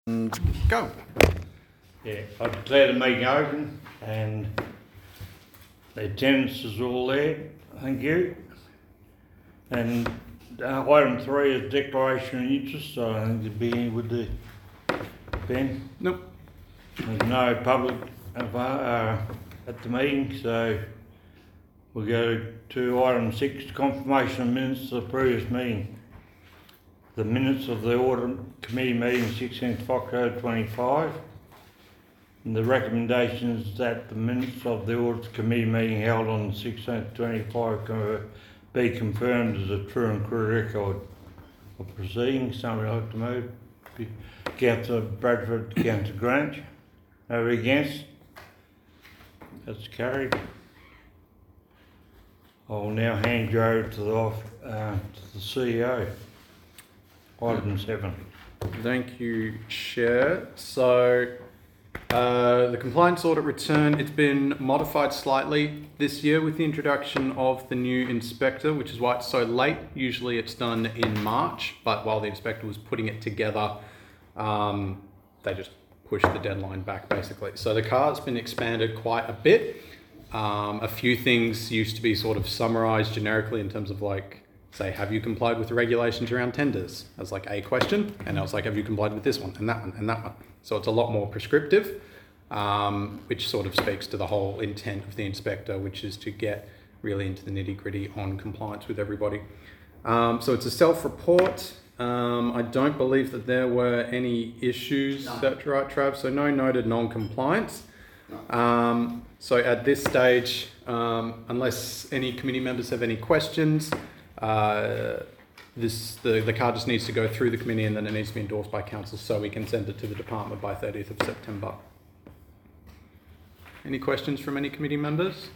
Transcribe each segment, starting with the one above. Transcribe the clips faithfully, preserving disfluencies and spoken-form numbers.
And go. Yeah, I declare the meeting open and the attendance is all there, thank you. And uh, item three is declaration of interest, so I think it'd be with the Ben. Nope. There's no public uh, at the meeting, so we'll go to item six, confirmation of minutes of the previous meeting. The minutes of the audit committee meeting sixteenth October twenty-five. And the recommendation is that the minutes of the audit committee meeting held on sixteenth twenty-five can be confirmed as a true and correct record of proceedings. Somebody like to move? Councillor Bradford, Councillor Grant. Over against? That's carried. I will now hand you over to the, off, uh, to the C E O. Item seven. Thank you, Chair. So, uh, the compliance audit return, it's been modified slightly this year with the introduction of the new inspector, which is why it's so late. Usually it's done in March, but while the inspector was putting it together, um, they just pushed the deadline back basically. So the card's been expanded quite a bit. Um, a few things used to be sort of summarized generically in terms of like, say, have you complied with the regulations around tenders? As like a question, and I was like, have you complied with this one and that one and that one? So it's a lot more prescriptive, um, which sort of speaks to the whole intent of the inspector, which is to get really into the nitty gritty on compliance with everybody. Um, so it's a self-report. Um, I don't believe that there were any issues. No. Is that right, Trav? So no noted non-compliance. No. Um, so at this stage, um, unless any committee members have any questions, Uh, this the, the card just needs to go through the committee and then it needs to be endorsed by council so we can send it to the department by thirtieth of September. Any questions from any committee members?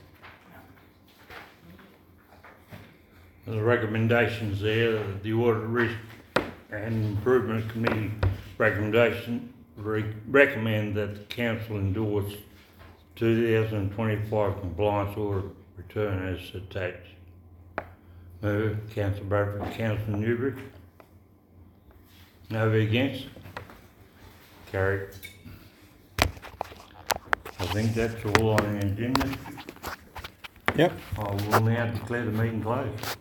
The recommendations there, the audit risk and improvement committee recommendation re recommend that the council endorse two thousand twenty-five compliance audit return as attached. Move, Councillor Bradford, Councillor Newbury. No against? Carried. I think that's all on the agenda. Yep. I will now declare the meeting closed.